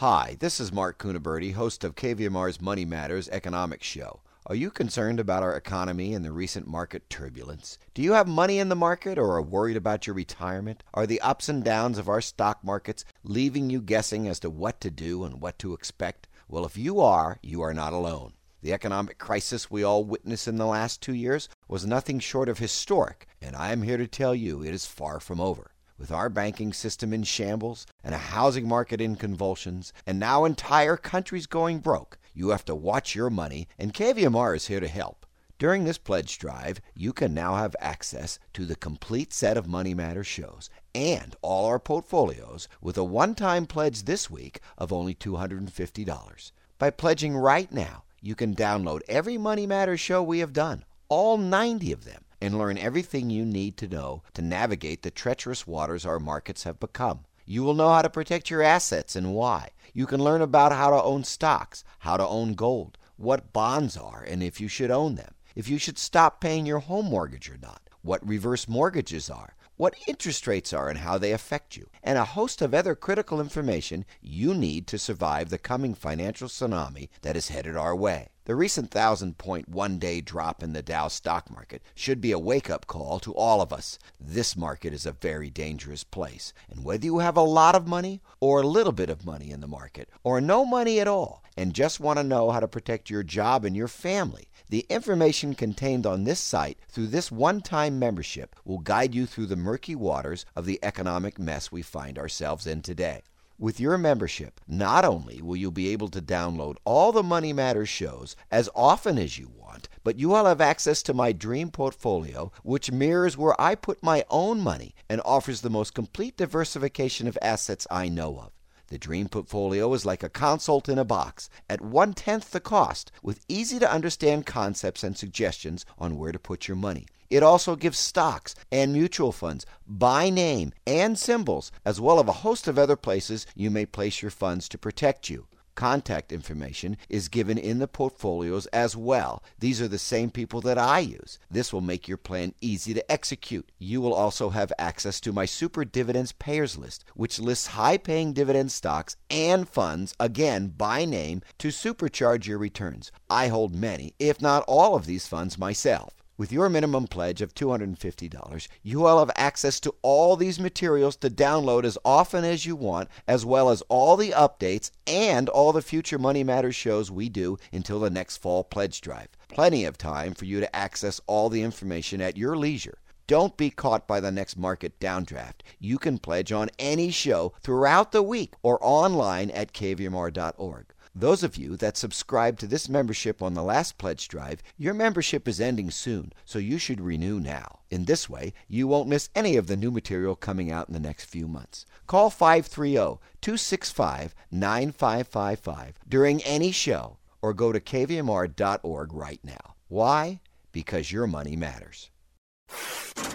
Hi, this is Mark Cunaberti, host of KVMR's Money Matters Economics Show. Are you concerned about our economy and the recent market turbulence? Do you have money in the market or are worried about your retirement? Are the ups and downs of our stock markets leaving you guessing as to what to do and what to expect? Well, if you are not alone. The economic crisis we all witnessed in the last 2 years was nothing short of historic, and I am here to tell you it is far from over. With our banking system in shambles and a housing market in convulsions and now entire countries going broke, you have to watch your money, and KVMR is here to help. During this pledge drive, you can now have access to the complete set of Money Matters shows and all our portfolios with a one-time pledge this week of only $250. By pledging right now, you can download every Money Matters show we have done, all 90 of them, and learn everything you need to know to navigate the treacherous waters our markets have become. You will know how to protect your assets and why. You can learn about how to own stocks, how to own gold, what bonds are and if you should own them, if you should stop paying your home mortgage or not, what reverse mortgages are, what interest rates are and how they affect you, and a host of other critical information you need to survive the coming financial tsunami that is headed our way. The recent 1,000-point one-day drop in the Dow stock market should be a wake-up call to all of us. This market is a very dangerous place, and whether you have a lot of money or a little bit of money in the market or no money at all and just want to know how to protect your job and your family, the information contained on this site through this one-time membership will guide you through the murky waters of the economic mess we find ourselves in today. With your membership, not only will you be able to download all the Money Matters shows as often as you want, but you will have access to my dream portfolio, which mirrors where I put my own money and offers the most complete diversification of assets I know of. The Dream Portfolio is like a consult in a box at 1/10 the cost with easy-to-understand concepts and suggestions on where to put your money. It also gives stocks and mutual funds by name and symbols, as well as a host of other places you may place your funds to protect you. Contact information is given in the portfolios as well. These are the same people that I use. This will make your plan easy to execute. You will also have access to my Super Dividends Payers list, which lists high-paying dividend stocks and funds, again by name, to supercharge your returns. I hold many, if not all of these funds myself. With your minimum pledge of $250, you will have access to all these materials to download as often as you want, as well as all the updates and all the future Money Matters shows we do until the next fall pledge drive. Plenty of time for you to access all the information at your leisure. Don't be caught by the next market downdraft. You can pledge on any show throughout the week or online at kvmr.org. Those of you that subscribe to this membership on the last pledge drive, your membership is ending soon, so you should renew now. In this way, you won't miss any of the new material coming out in the next few months. Call 530-265-9555 during any show or go to kvmr.org right now. Why? Because your money matters.